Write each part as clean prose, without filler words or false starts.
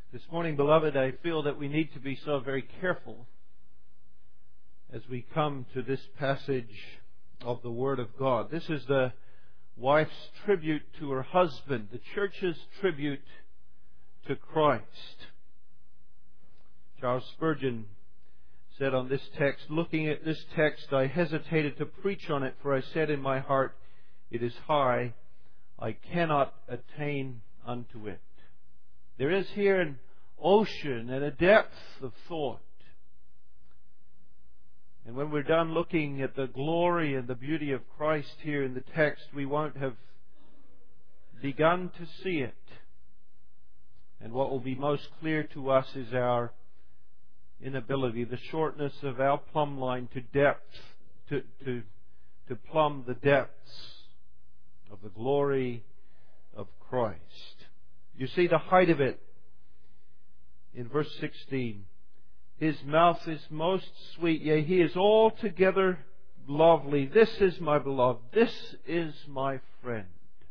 This morning, beloved, I feel that we need to be so very careful as we come to this passage of the Word of God. This is the wife's tribute to her husband, the church's tribute to Christ. Charles Spurgeon said on this text, looking at this text, I hesitated to preach on it, for I said in my heart, it is high, I cannot attain unto it. There is here an ocean and a depth of thought. And when we're done looking at the glory and the beauty of Christ here in the text, we won't have begun to see it. And what will be most clear to us is our inability, the shortness of our plumb line to depth, to plumb the depths of the glory of Christ. You see the height of it in verse 16. His mouth is most sweet, yea, he is altogether lovely. This is my beloved. This is my friend.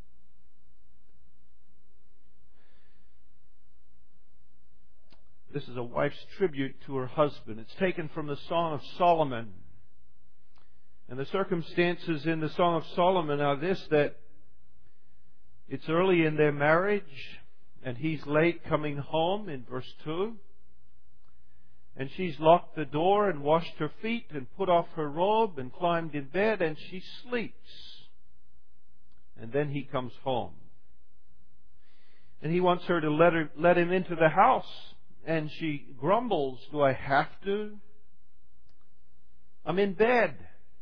This is a wife's tribute to her husband. It's taken from the Song of Solomon. And the circumstances in the Song of Solomon are this, that it's early in their marriage, and he's late coming home in verse 2. And she's locked the door and washed her feet and put off her robe and climbed in bed, and she sleeps. And then he comes home. And he wants her to let him into the house. And she grumbles, do I have to? I'm in bed.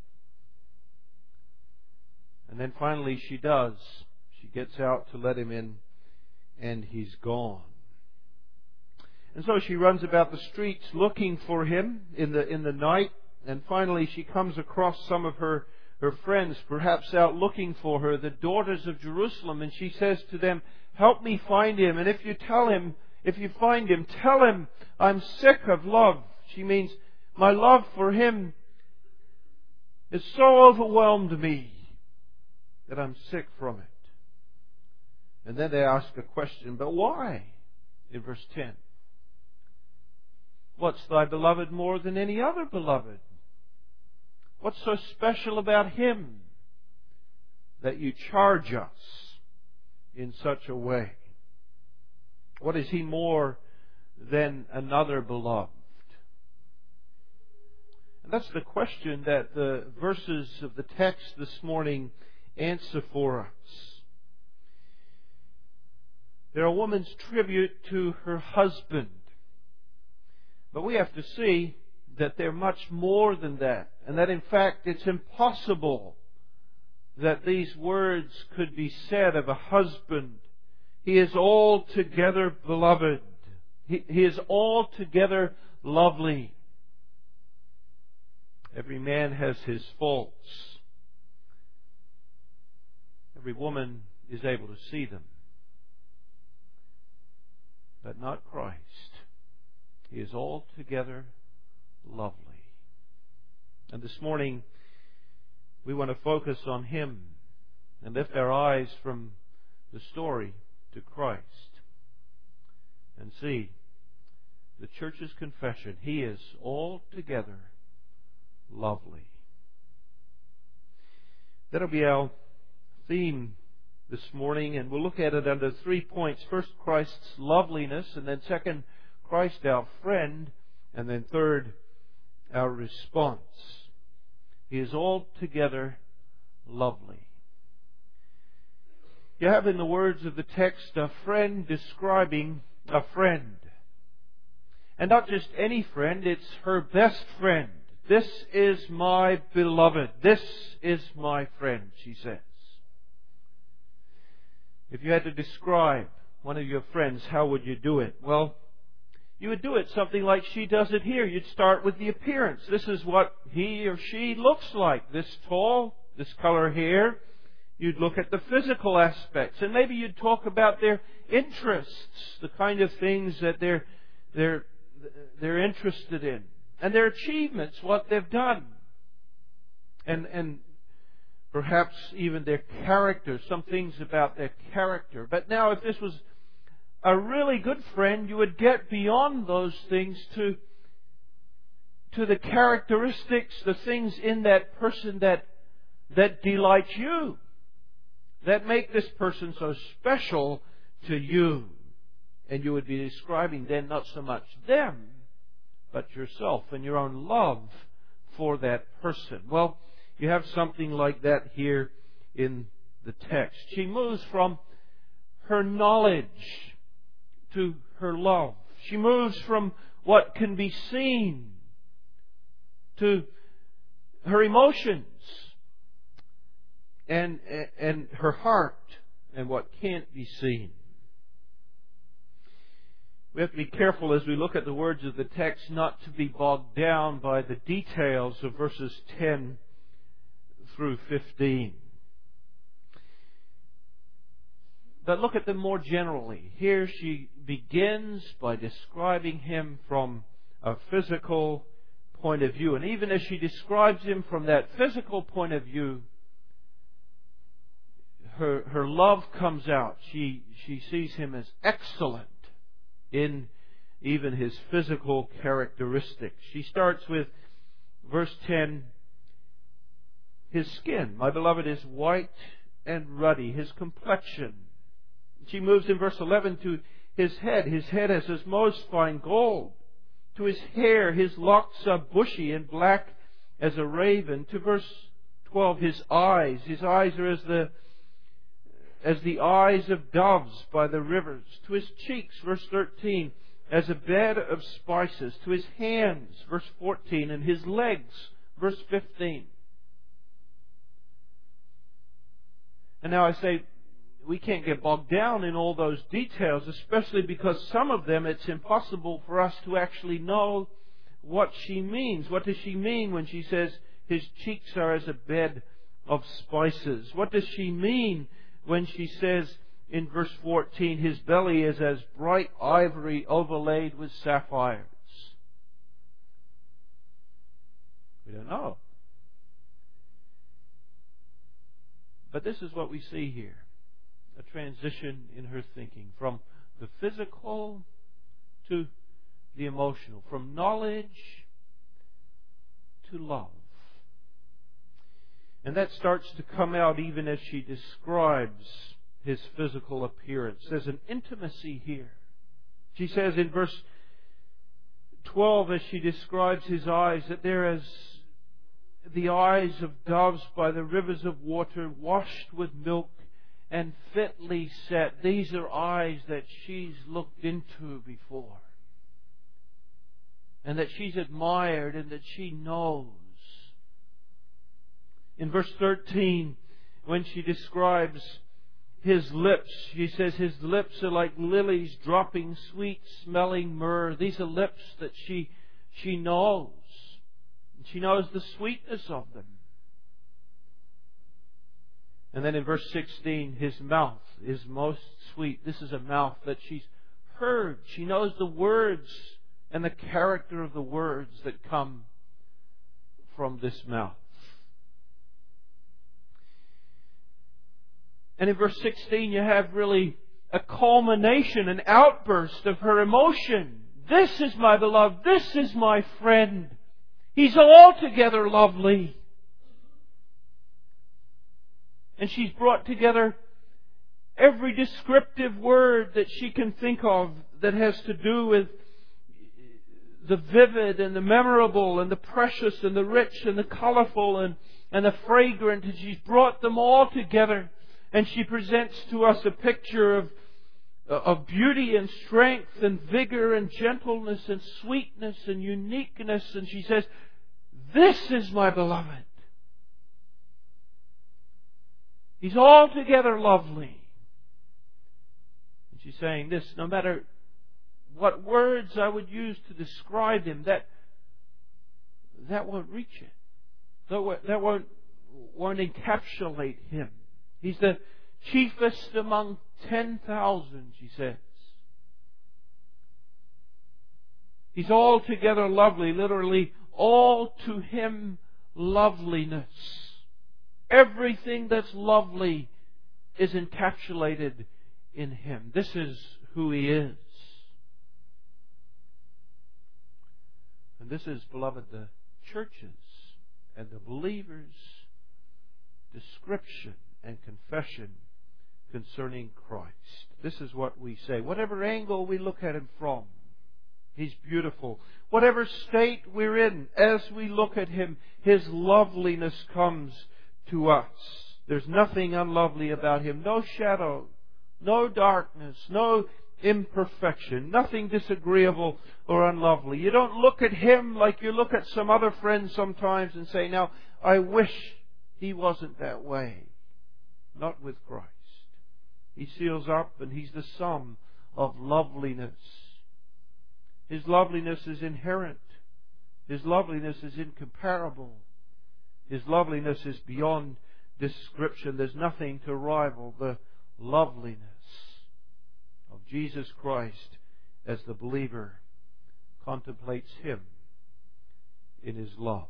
And then finally she does. She gets out to let him in, and he's gone. And so she runs about the streets looking for him in the night, and finally she comes across some of her friends, perhaps out looking for her, the daughters of Jerusalem, and she says to them, help me find him, and if you find him, tell him I'm sick of love. She means my love for him has so overwhelmed me that I'm sick from it. And then they ask a question, but why? In verse 10. What's thy beloved more than any other beloved? What's so special about him that you charge us in such a way? What is he more than another beloved? And that's the question that the verses of the text this morning answer for us. They're a woman's tribute to her husband. But we have to see that they're much more than that. And that in fact it's impossible that these words could be said of a husband. He is altogether beloved. He is altogether lovely. Every man has his faults. Every woman is able to see them. But not Christ. He is altogether lovely. And this morning, we want to focus on Him and lift our eyes from the story to Christ and see the church's confession. He is altogether lovely. That'll be our theme this morning, and we'll look at it under 3 points. First, Christ's loveliness, and then second, Christ our friend, and then third, our response. He is altogether lovely. You have in the words of the text a friend describing a friend. And not just any friend, it's her best friend. This is my beloved. This is my friend, she says. If you had to describe one of your friends, how would you do it? Well, you would do it something like she does it here. You'd start with the appearance. This is what he or she looks like. This tall, this color hair. You'd look at the physical aspects. And maybe you'd talk about their interests, the kind of things that they're interested in. And their achievements, what they've done. And perhaps even their character, some things about their character. But now if this was a really good friend, you would get beyond those things to the characteristics, the things in that person that delight you, that make this person so special to you. And you would be describing then not so much them, but yourself and your own love for that person. Well, you have something like that here in the text. She moves from her knowledge to her love. She moves from what can be seen to her emotions and her heart and what can't be seen. We have to be careful as we look at the words of the text not to be bogged down by the details of verses 10 through 15. But look at them more generally. Here she begins by describing him from a physical point of view. And even as she describes him from that physical point of view, her love comes out. She sees him as excellent in even his physical characteristics. She starts with verse 10, his skin, my beloved, is white and ruddy, his complexion. She moves in verse 11 to his head. His head is as most fine gold. To his hair, his locks are bushy and black as a raven. To verse 12, his eyes are as the eyes of doves by the rivers. To his cheeks, verse 13, as a bed of spices. To his hands, verse 14, and his legs, verse 15. And now I say, we can't get bogged down in all those details, especially because some of them it's impossible for us to actually know what she means. What does she mean when she says his cheeks are as a bed of spices? What does she mean when she says in verse 14, his belly is as bright ivory overlaid with sapphires? We don't know. But this is what we see here. A transition in her thinking from the physical to the emotional, from knowledge to love. And that starts to come out even as she describes his physical appearance. There's an intimacy here. She says in verse 12, as she describes his eyes, that they're as the eyes of doves by the rivers of water, washed with milk and fitly set. These are eyes that she's looked into before, and that she's admired, and that she knows. In verse 13, when she describes his lips, she says his lips are like lilies dropping sweet-smelling myrrh. These are lips that she knows. She knows the sweetness of them. And then in verse 16, his mouth is most sweet. This is a mouth that she's heard. She knows the words and the character of the words that come from this mouth. And in verse 16, you have really a culmination, an outburst of her emotion. This is my beloved. This is my friend. He's altogether lovely. And she's brought together every descriptive word that she can think of that has to do with the vivid and the memorable and the precious and the rich and the colourful and the fragrant. And she's brought them all together. And she presents to us a picture of beauty and strength and vigor and gentleness and sweetness and uniqueness. And she says, this is my beloved. He's altogether lovely. And she's saying this, no matter what words I would use to describe him, that won't reach it. That won't encapsulate him. He's the chiefest among 10,000, she says. He's altogether lovely, literally, all to him loveliness. Everything that's lovely is encapsulated in him. This is who He is. And this is, beloved, the church's and the believer's description and confession concerning Christ. This is what we say. Whatever angle we look at Him from, He's beautiful. Whatever state we're in, as we look at Him, His loveliness comes to us. There's nothing unlovely about Him. No shadow, no darkness, no imperfection, nothing disagreeable or unlovely. You don't look at Him like you look at some other friends sometimes and say, now, I wish he wasn't that way. Not with Christ. He seals up and He's the sum of loveliness. His loveliness is inherent. His loveliness is incomparable. His loveliness is beyond description. There's nothing to rival the loveliness of Jesus Christ as the believer contemplates Him in His love.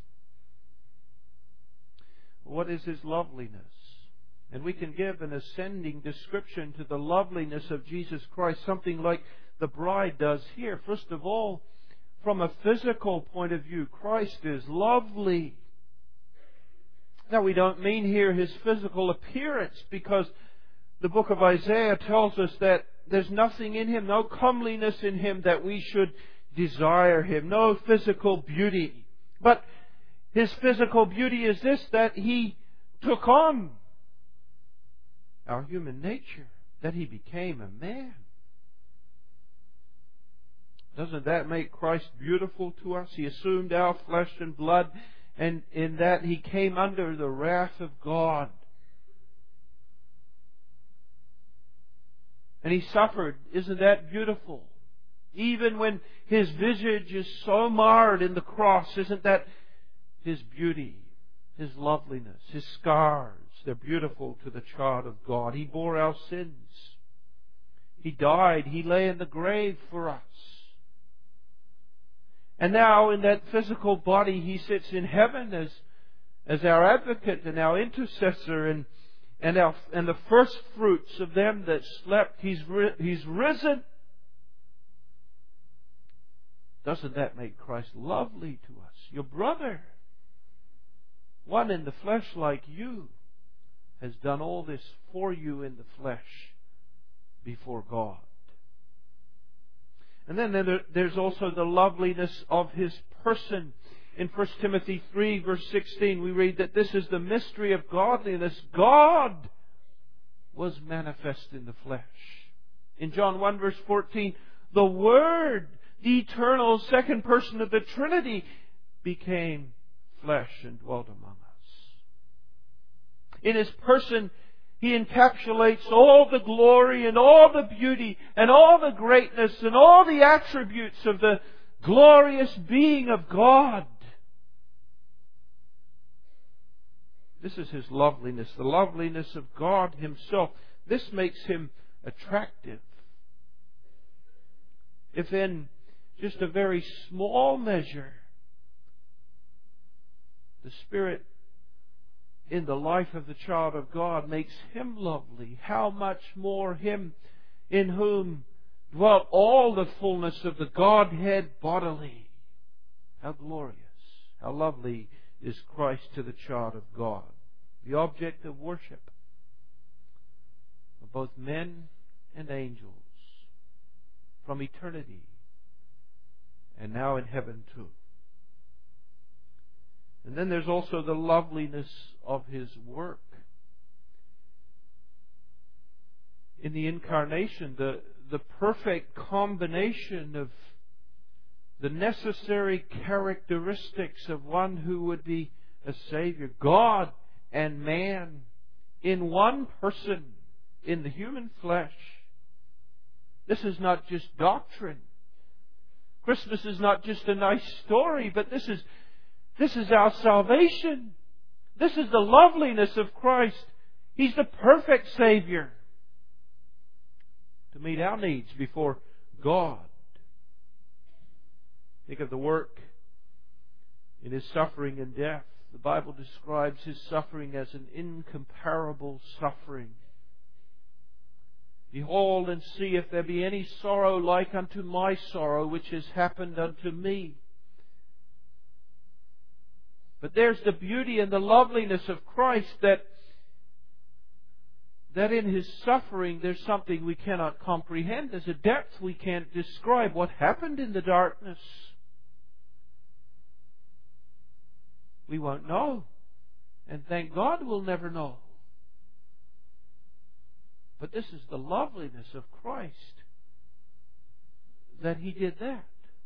What is His loveliness? And we can give an ascending description to the loveliness of Jesus Christ, something like the bride does here. First of all, from a physical point of view, Christ is lovely. Now, we don't mean here His physical appearance, because the book of Isaiah tells us that there's nothing in Him, no comeliness in Him that we should desire Him, no physical beauty. But His physical beauty is this, that He took on our human nature, that He became a man. Doesn't that make Christ beautiful to us? He assumed our flesh and blood, and in that He came under the wrath of God. And He suffered. Isn't that beautiful? Even when His visage is so marred in the cross, isn't that His beauty, His loveliness, His scars? They're beautiful to the child of God. He bore our sins. He died. He lay in the grave for us. And now in that physical body He sits in heaven as our advocate and our intercessor and the first fruits of them that slept. He's risen. Doesn't that make Christ lovely to us? Your brother, one in the flesh like you, has done all this for you in the flesh before God. And then there's also the loveliness of His person. In 1 Timothy 3 verse 16 we read that this is the mystery of godliness. God was manifest in the flesh. In John 1 verse 14, the Word, the eternal second person of the Trinity, became flesh and dwelt among us. In His person, He encapsulates all the glory and all the beauty and all the greatness and all the attributes of the glorious being of God. This is His loveliness, the loveliness of God Himself. This makes Him attractive. If in just a very small measure the Spirit in the life of the child of God makes Him lovely, how much more Him in whom dwelt all the fullness of the Godhead bodily. How glorious, how lovely is Christ to the child of God, the object of worship of both men and angels from eternity and now in heaven too. And then there's also the loveliness of His work. In the Incarnation, the perfect combination of the necessary characteristics of one who would be a Savior, God and man, in one person, in the human flesh. This is not just doctrine. Christmas is not just a nice story, but this is our salvation. This is the loveliness of Christ. He's the perfect Savior to meet our needs before God. Think of the work in His suffering and death. The Bible describes His suffering as an incomparable suffering. Behold and see if there be any sorrow like unto my sorrow, which has happened unto me. But there's the beauty and the loveliness of Christ, that in His suffering there's something we cannot comprehend. There's a depth we can't describe. What happened in the darkness, we won't know. And thank God we'll never know. But this is the loveliness of Christ, that He did that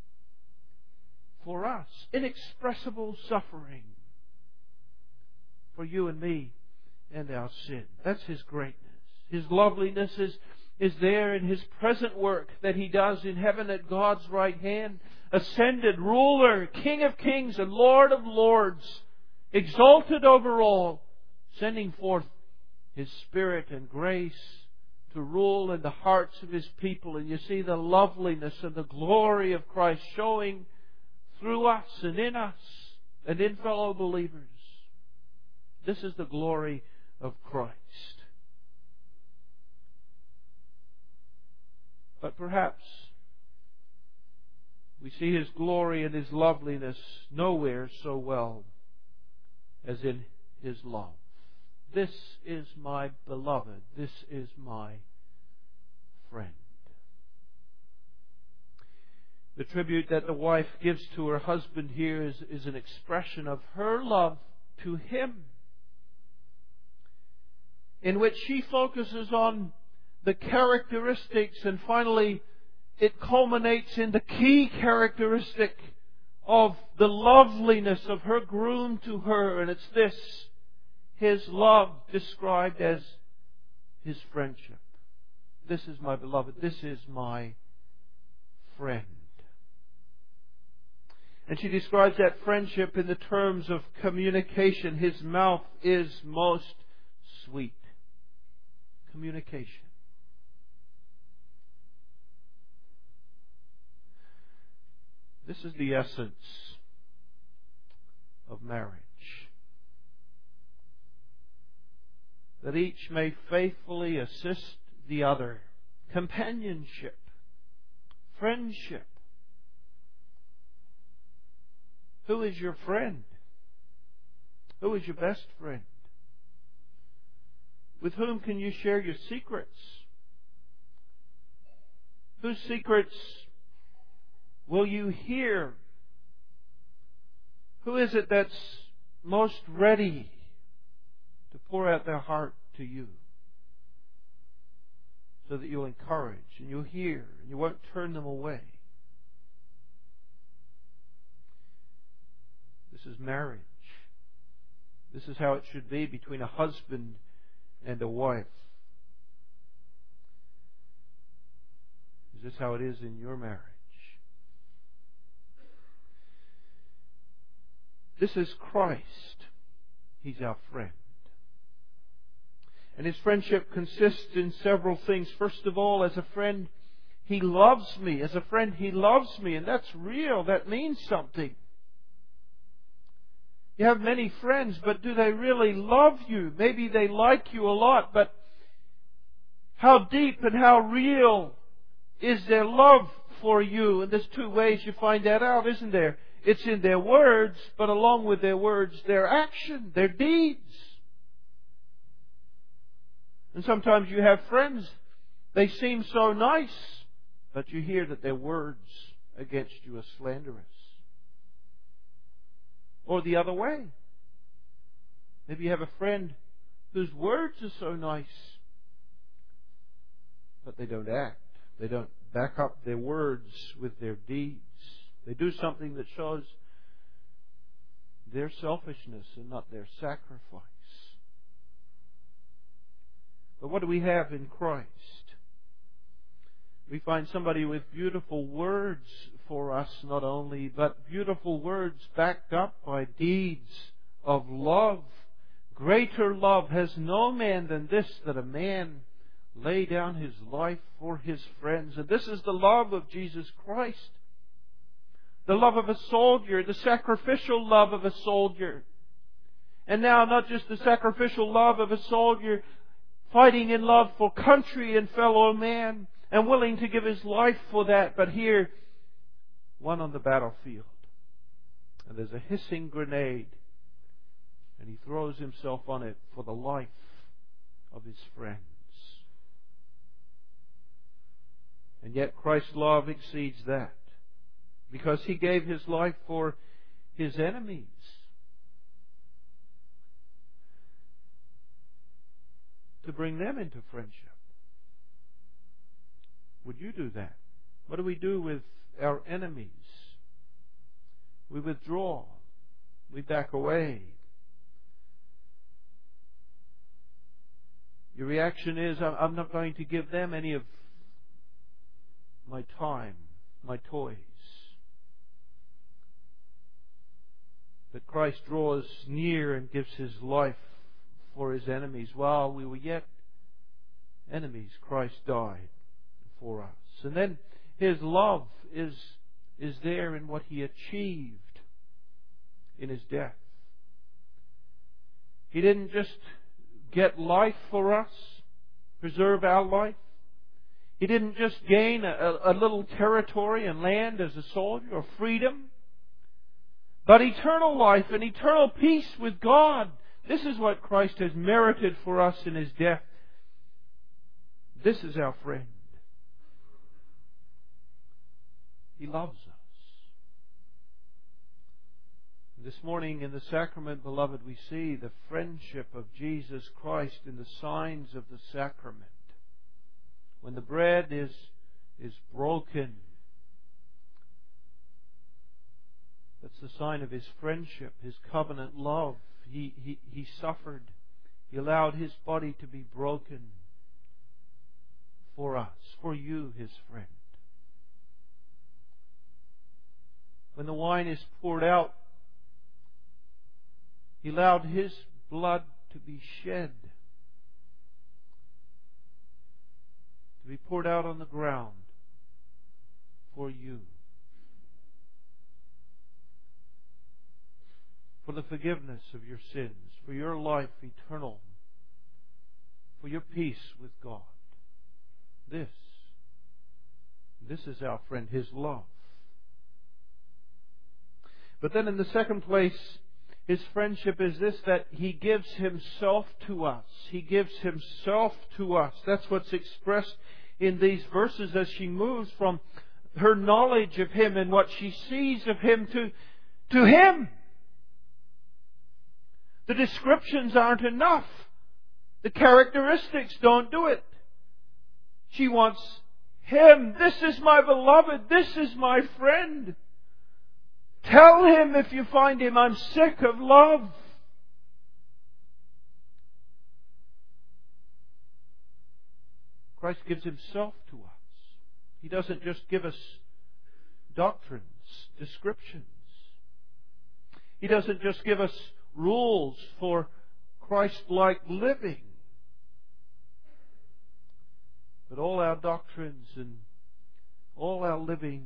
for us. Inexpressible suffering for you and me and our sin. That's His greatness. His loveliness is there in His present work that He does in heaven at God's right hand. Ascended ruler, King of kings and Lord of lords, exalted over all, sending forth His Spirit and grace to rule in the hearts of His people. And you see the loveliness and the glory of Christ showing through us and in us and in fellow believers. This is the glory of Christ. But perhaps we see His glory and His loveliness nowhere so well as in His love. This is my beloved. This is my friend. The tribute that the wife gives to her husband here is an expression of her love to him, in which she focuses on the characteristics, and finally it culminates in the key characteristic of the loveliness of her groom to her, and it's this: His love described as His friendship. This is my beloved. This is my friend. And she describes that friendship in the terms of communication. His mouth is most sweet. Communication. This is the essence of marriage. That each may faithfully assist the other. Companionship. Friendship. Who is your friend? Who is your best friend? With whom can you share your secrets? Whose secrets will you hear? Who is it that's most ready to pour out their heart to you, so that you'll encourage and you'll hear and you won't turn them away? This is marriage. This is how it should be between a husband and a wife. Is this how it is in your marriage? This is Christ. He's our friend. And His friendship consists in several things. First of all, as a friend, He loves me. As a friend, He loves me. And that's real. That means something. You have many friends, but do they really love you? Maybe they like you a lot, but how deep and how real is their love for you? And there's two ways you find that out, isn't there? It's in their words, but along with their words, their action, their deeds. And sometimes you have friends, they seem so nice, but you hear that their words against you are slanderous. Or the other way. Maybe you have a friend whose words are so nice, but they don't act. They don't back up their words with their deeds. They do something that shows their selfishness and not their sacrifice. But what do we have in Christ? We find somebody with beautiful words for us, not only, but beautiful words backed up by deeds of love. Greater love has no man than this, that a man lay down his life for his friends. And this is the love of Jesus Christ. The love of a soldier, the sacrificial love of a soldier. And now not just the sacrificial love of a soldier fighting in love for country and fellow man, and willing to give his life for that. But here, one on the battlefield, and there's a hissing grenade, and he throws himself on it for the life of his friends. And yet Christ's love exceeds that, because He gave His life for His enemies. To bring them into friendship. Would you do that? What do we do with our enemies? We withdraw. We back away. Your reaction is, I'm not going to give them any of my time, my toys. But Christ draws near and gives His life for His enemies. While we were yet enemies, Christ died for us. And then His love is there in what He achieved in His death. He didn't just get life for us, preserve our life. He didn't just gain a little territory and land as a soldier or freedom, but eternal life and eternal peace with God. This is what Christ has merited for us in His death. This is our friend. He loves us. This morning in the sacrament, beloved, we see the friendship of Jesus Christ in the signs of the sacrament. When the bread is broken, that's the sign of His friendship, His covenant love. He suffered. He allowed His body to be broken for us, for you, His friend. When the wine is poured out, He allowed His blood to be shed, to be poured out on the ground for you, for the forgiveness of your sins, for your life eternal, for your peace with God. This is our friend, His love. But then in the second place, His friendship is this, that He gives Himself to us. He gives Himself to us. That's what's expressed in these verses as she moves from her knowledge of Him and what she sees of Him to Him. The descriptions aren't enough. The characteristics don't do it. She wants Him. This is my beloved. This is my friend. Tell Him if you find Him, I'm sick of love. Christ gives Himself to us. He doesn't just give us doctrines, descriptions. He doesn't just give us rules for Christ-like living. But all our doctrines and all our living,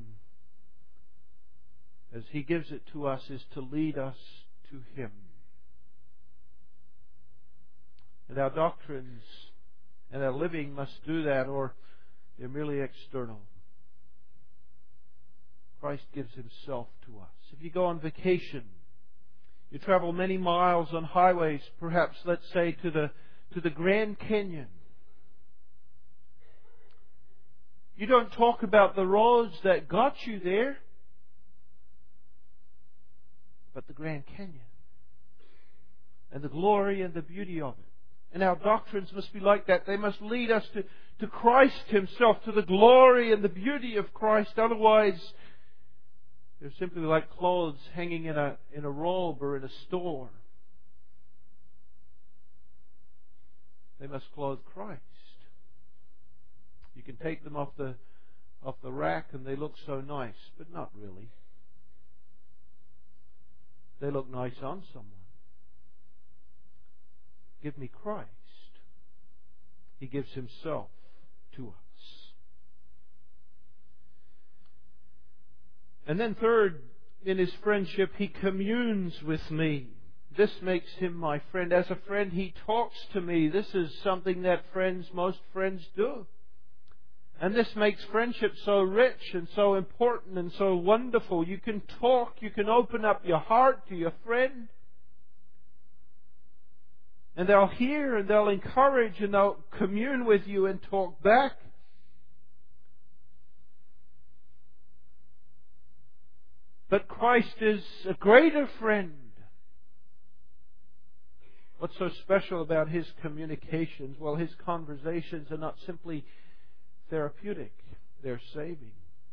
as He gives it to us, is to lead us to Him. And our doctrines and our living must do that, or they're merely external. Christ gives Himself to us. If you go on vacation, you travel many miles on highways, perhaps, let's say, to the Grand Canyon. You don't talk about the roads that got you there, but the Grand Canyon and the glory and the beauty of it. And our doctrines must be like that. They must lead us to Christ Himself, to the glory and the beauty of Christ. Otherwise, they're simply like clothes hanging in a robe or in a store. They must clothe Christ. You can take them off the rack and they look so nice, but not really. They look nice on someone. Give me Christ. He gives Himself to us. And then third, in His friendship, He communes with me. This makes him my friend. As a friend, he talks to me. This is something that most friends do. And this makes friendship so rich and so important and so wonderful. You can talk, you can open up your heart to your friend. And they'll hear and they'll encourage and they'll commune with you and talk back. But Christ is a greater friend. What's so special about His communications? Well, His conversations are not simply therapeutic. They're saving.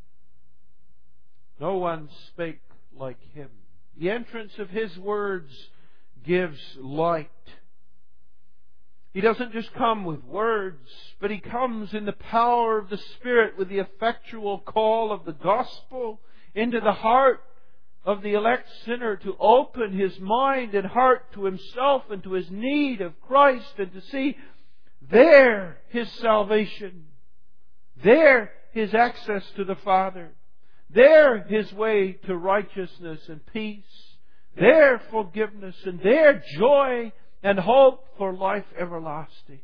No one spake like Him. The entrance of His words gives light. He doesn't just come with words, but He comes in the power of the Spirit with the effectual call of the gospel into the heart of the elect sinner to open his mind and heart to himself and to his need of Christ and to see there his salvation, there his access to the Father, there his way to righteousness and peace, there forgiveness and there joy and hope for life everlasting.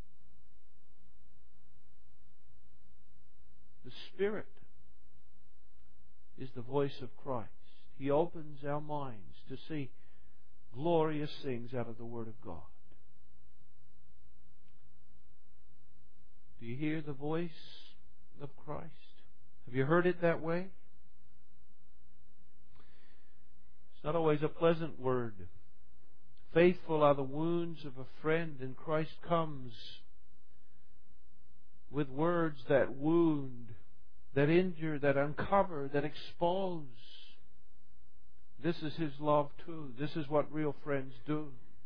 The Spirit is the voice of Christ. He opens our minds to see glorious things out of the Word of God. Do you hear the voice of Christ? Have you heard it that way? It's not always a pleasant word. Faithful are the wounds of a friend, and Christ comes with words that wound, that injure, that uncover, that expose. This is His love too. This is what real friends do.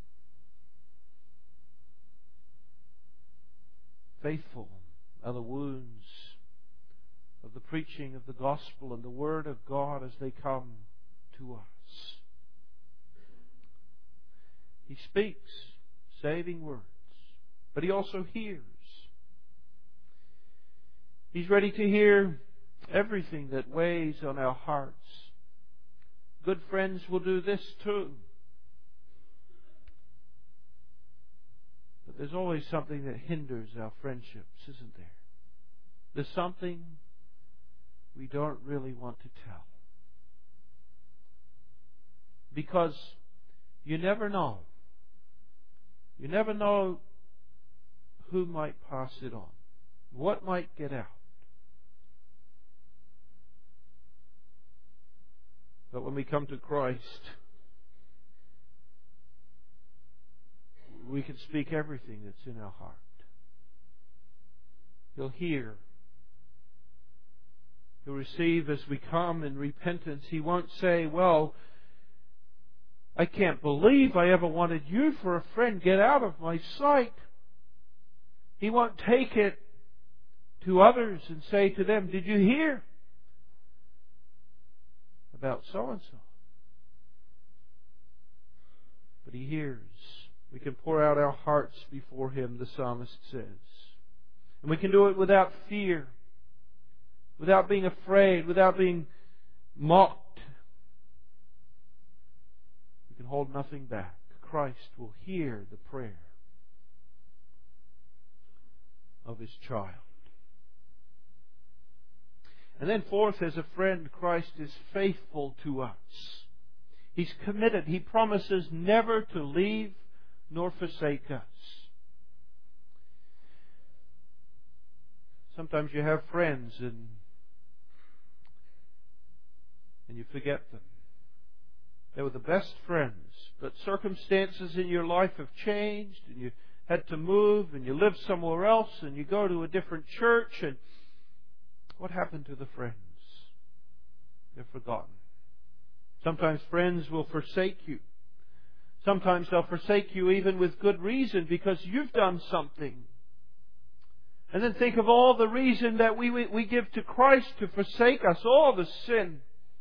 Faithful are the wounds of the preaching of the gospel and the Word of God as they come to us. He speaks saving words, but He also hears. He's ready to hear everything that weighs on our hearts. Good friends will do this too. But there's always something that hinders our friendships, isn't there? There's something we don't really want to tell. Because you never know. You never know who might pass it on. What might get out. But when we come to Christ, we can speak everything that's in our heart. He'll hear. He'll receive as we come in repentance. He won't say, well, I can't believe I ever wanted you for a friend. Get out of my sight. He won't take it to others and say to them, did you hear about so-and-so? But He hears. We can pour out our hearts before Him, the psalmist says. And we can do it without fear, without being afraid, without being mocked. We can hold nothing back. Christ will hear the prayer of His child. And then fourth, as a friend, Christ is faithful to us. He's committed. He promises never to leave nor forsake us. Sometimes you have friends and you forget them. They were the best friends, but circumstances in your life have changed and you had to move and you live somewhere else and you go to a different church, and what happened to the friends? They're forgotten. Sometimes friends will forsake you. Sometimes they'll forsake you even with good reason because you've done something. And then think of all the reason that we give to Christ to forsake us, all the sin.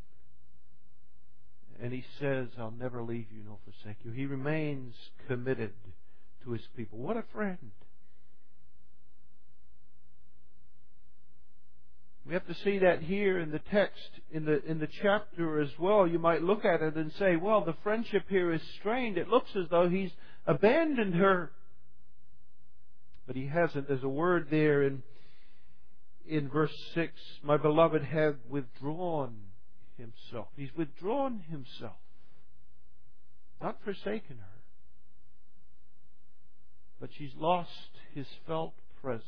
And He says, I'll never leave you nor forsake you. He remains committed to His people. What a friend. We have to see that here in the text, in the chapter as well. You might look at it and say, well, the friendship here is strained. It looks as though he's abandoned her. But he hasn't. There's a word there in verse 6, my beloved had withdrawn himself. He's withdrawn himself. Not forsaken her. But she's lost his felt presence.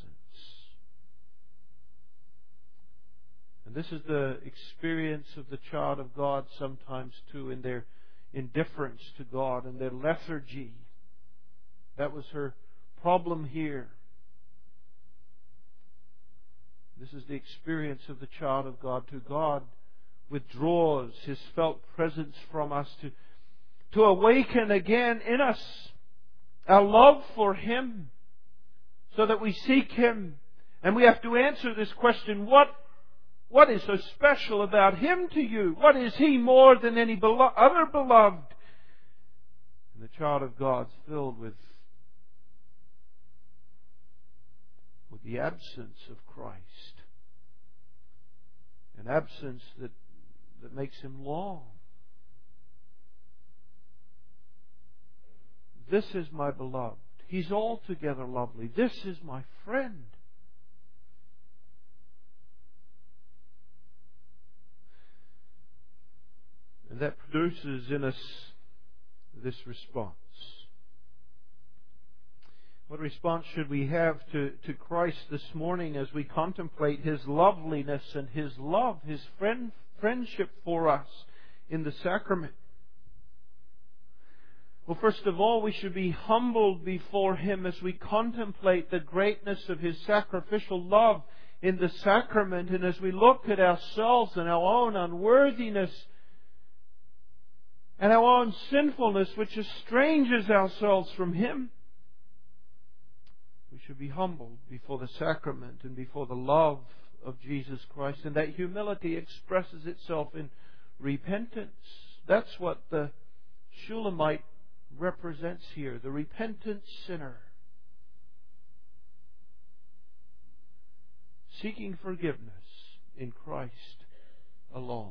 And this is the experience of the child of God sometimes too, in their indifference to God and their lethargy. That was her problem here. This is the experience of the child of God too. God withdraws His felt presence from us to awaken again in us our love for Him, so that we seek Him. And we have to answer this question, what is so special about Him to you? What is He more than any other beloved? And the child of God's filled with the absence of Christ. An absence that makes him long. This is my beloved. He's altogether lovely. This is my friend. And that produces in us this response. What response should we have to Christ this morning as we contemplate His loveliness and His love, His friendship for us in the sacrament? Well, first of all, we should be humbled before Him as we contemplate the greatness of His sacrificial love in the sacrament, and as we look at ourselves and our own unworthiness and our own sinfulness, which estranges ourselves from Him. We should be humbled before the sacrament and before the love of Jesus Christ. And that humility expresses itself in repentance. That's what the Shulamite represents here, the repentant sinner. Seeking forgiveness in Christ alone.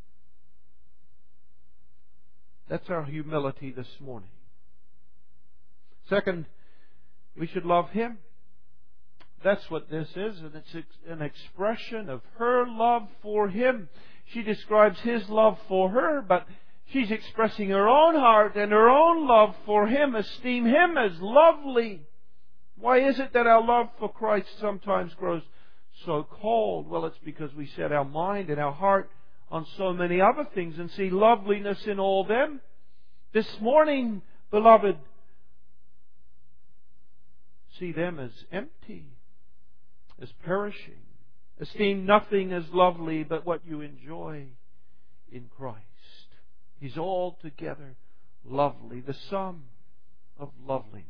That's our humility this morning. Second, we should love Him. That's what this is, and it's an expression of her love for Him. She describes His love for her, but she's expressing her own heart and her own love for Him, esteem Him as lovely. Why is it that our love for Christ sometimes grows so cold? Well, it's because we set our mind and our heart on so many other things and see loveliness in all them. This morning, beloved, see them as empty, as perishing. Esteem nothing as lovely but what you enjoy in Christ. He's altogether lovely, the sum of loveliness.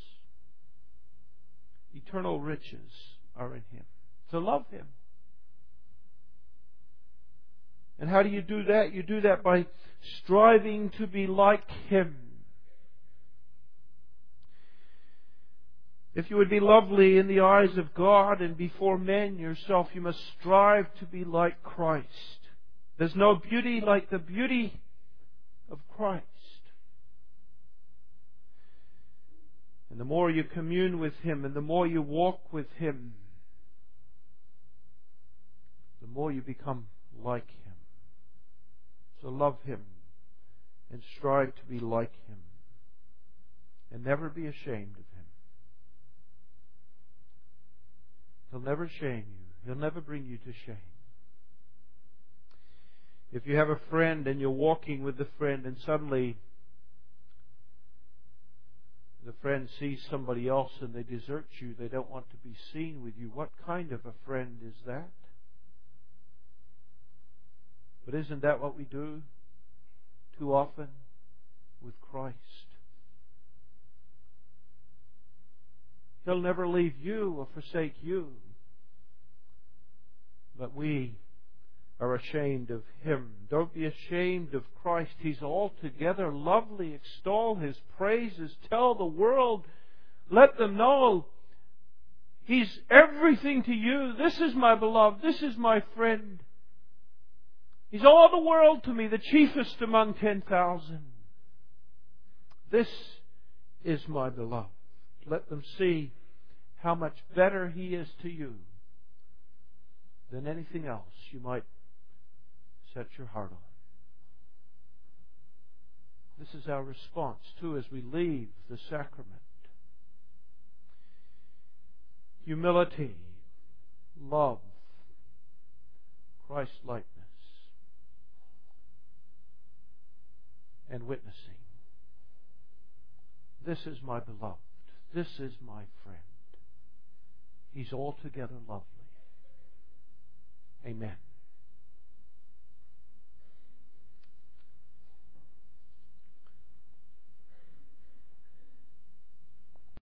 Eternal riches are in Him. So love Him. And how do you do that? You do that by striving to be like Him. If you would be lovely in the eyes of God and before men yourself, you must strive to be like Christ. There's no beauty like the beauty of Christ. And the more you commune with Him and the more you walk with Him, the more you become like Him. So love Him and strive to be like Him. And never be ashamed of Him. He'll never shame you. He'll never bring you to shame. If you have a friend and you're walking with the friend and suddenly the friend sees somebody else and they desert you, they don't want to be seen with you, what kind of a friend is that? But isn't that what we do too often with Christ? He'll never leave you or forsake you. But we are ashamed of Him. Don't be ashamed of Christ. He's altogether lovely. Extol His praises. Tell the world. Let them know He's everything to you. This is my beloved. This is my friend. He's all the world to me, the chiefest among 10,000. This is my beloved. Let them see how much better He is to you than anything else you might set your heart on. This is our response, too, as we leave the sacrament. Humility, love, Christ-likeness, and witnessing. This is my beloved. This is my friend. He's altogether lovely. Amen.